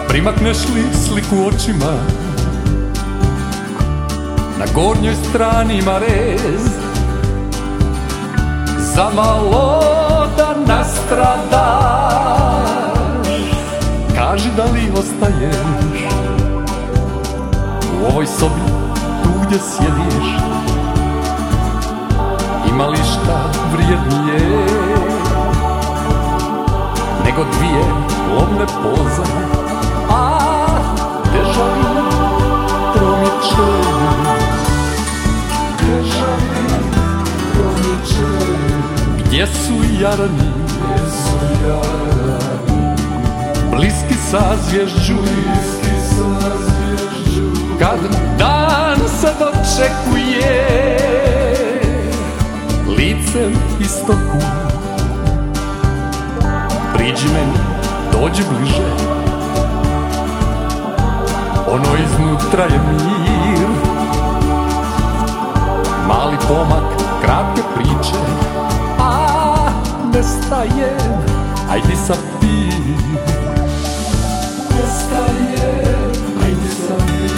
Primakneš li sliku očima, na gornjoj strani ima rez, za malo da nastradaš. Kaži da li ostaješ u ovoj sobi, tu gdje sjediš. Ima li šta vrijednije nego dvije lovne poze, a dežavi promiče, dežavi promiče. Gdje su jarani, bliski sazvježđu, kad dan se dočekuje, licem istoku. Priđi meni, dođi bliže, ono iznutra je mir. Mali pomak, kratke priče, a nestaje, ajdi sa ti. Nestaje, ajdi sa ti.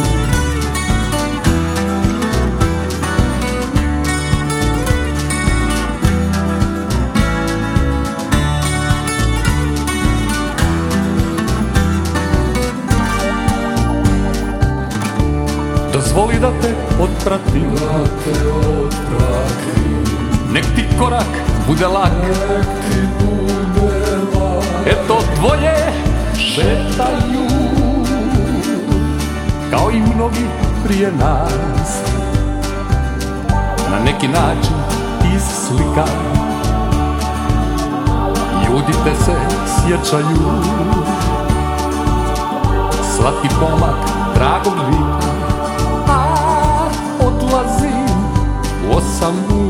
Dozvoli da te otpratim, nek ti korak bude lak. Eto dvoje šetaju, kao i mnogi prije nas, na neki način iz slika. Ljudi te se sjećaju, slatki pomak dragog lika. Odlazim u 8